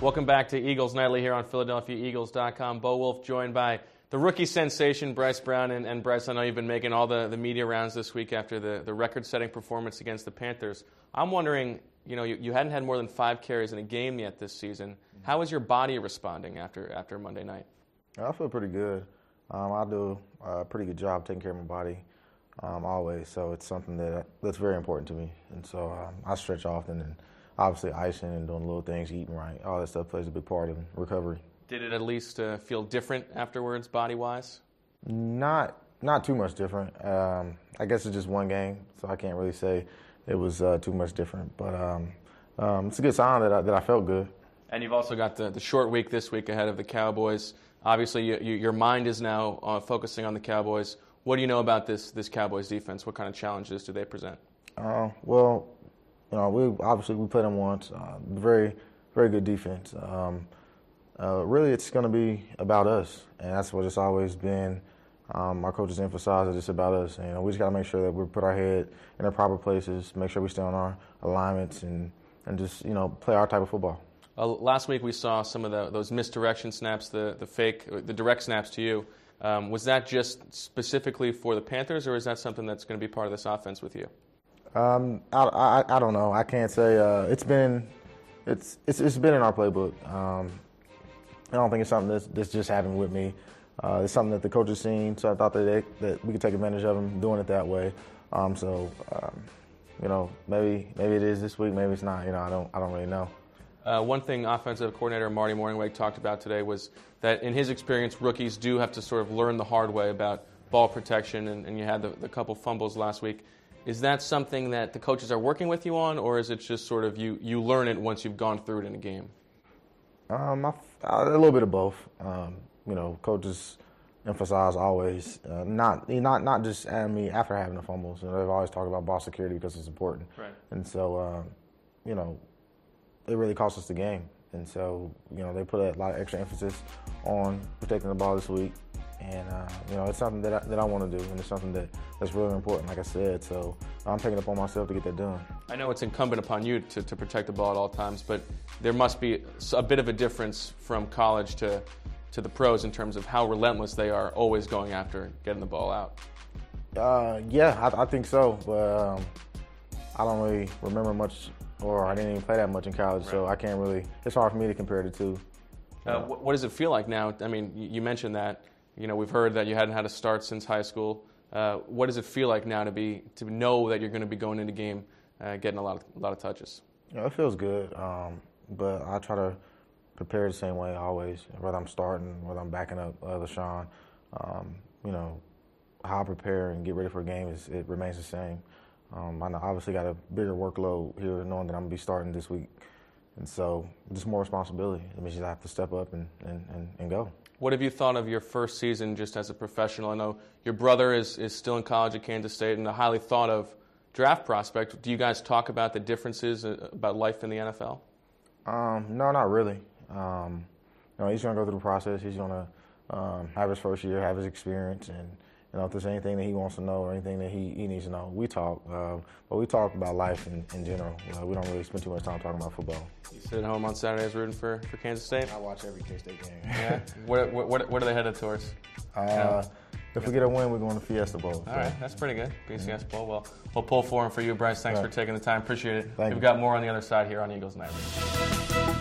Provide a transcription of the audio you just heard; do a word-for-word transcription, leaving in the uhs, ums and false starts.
Welcome back to Eagles Nightly here on Philadelphia Eagles dot com. Bo Wulf joined by the rookie sensation, Bryce Brown. And, and Bryce, I know you've been making all the, the media rounds this week after the, the record-setting performance against the Panthers. I'm wondering, you know, you, you hadn't had more than five carries in a game yet this season. How is your body responding after after Monday night? I feel pretty good. Um, I do a pretty good job taking care of my body um, always, so it's something that that's very important to me. And so um, I stretch often, and obviously icing and doing little things, eating right, all that stuff plays a big part in recovery. Did it at least uh, feel different afterwards, body-wise? Not not too much different. Um, I guess it's just one game, so I can't really say it was uh, too much different. But um, um, it's a good sign that I, that I felt good. And you've also got the, the short week this week ahead of the Cowboys. Obviously, you, you, your mind is now uh, focusing on the Cowboys. What do you know about this this Cowboys defense? What kind of challenges do they present? Uh, well, you know, we obviously we played them once. Uh, very, very good defense. Um, uh, really, it's going to be about us, and that's what it's always been. Um, our coaches emphasize that it's about us, and you know, we just got to make sure that we put our head in their proper places, make sure we stay on our alignments, and and just you know play our type of football. Uh, last week we saw some of the, those misdirection snaps, the the fake, the direct snaps to you. Um, was that just specifically for the Panthers, or is that something that's going to be part of this offense with you? Um, I, I I don't know. I can't say. Uh, it's been it's it's it's been in our playbook. Um, I don't think it's something that's, that's just happened with me. Uh, it's something that the coach has seen, so I thought that they, that we could take advantage of them doing it that way. Um, so um, you know, maybe maybe it is this week, maybe it's not. You know, I don't I don't really know. Uh, one thing offensive coordinator Marty Mornhinweg talked about today was that in his experience, rookies do have to sort of learn the hard way about ball protection, and, and you had the, the couple fumbles last week. Is that something that the coaches are working with you on, or is it just sort of you, you learn it once you've gone through it in a game? Um, I, a little bit of both. Um, you know, coaches emphasize always uh, not not not just at me after having the fumbles. You know, they've always talked about ball security because it's important. Right. And so, uh, you know, it really cost us the game. And so, you know, they put a lot of extra emphasis on protecting the ball this week. And, uh, you know, it's something that I, that I want to do, and it's something that, that's really important, like I said. So I'm taking it upon myself to get that done. I know it's incumbent upon you to, to protect the ball at all times, but there must be a bit of a difference from college to, to the pros in terms of how relentless they are always going after getting the ball out. Uh, yeah, I, I think so. But um, I don't really remember much, or I didn't even play that much in college, right. So I can't really – it's hard for me to compare the two. Uh, what, what does it feel like now? I mean, you mentioned that. You know, we've heard that you hadn't had a start since high school. Uh, what does it feel like now to be to know that you're going to be going into game, uh, getting a lot of a lot of touches? You know, it feels good, um, but I try to prepare the same way always. Whether I'm starting, whether I'm backing up uh, LeSean, um, you know, how I prepare and get ready for a game is it remains the same. Um, I obviously got a bigger workload here, knowing that I'm going to be starting this week, and so just more responsibility. It means I have to step up and and, and, and go. What have you thought of your first season just as a professional? I know your brother is, is still in college at Kansas State and a highly thought of draft prospect. Do you guys talk about the differences about life in the N F L? Um, no, not really. Um, you know, he's going to go through the process. He's going to um, have his first year, have his experience, and you know, if there's anything that he wants to know or anything that he, he needs to know, we talk. Uh, but we talk about life in, in general. Uh, we don't really spend too much time talking about football. You sit at home on Saturdays rooting for, for Kansas State? I watch every K-State game. Yeah? what, what, what are they headed towards? Uh, yeah. If we get a win, we're going to Fiesta Bowl. All so. right, that's pretty good. Fiesta Bowl. Well, we'll pull for him for you, Bryce. Thanks right. for taking the time. Appreciate it. Thank We've you. got more on the other side here on Eagles Nightly.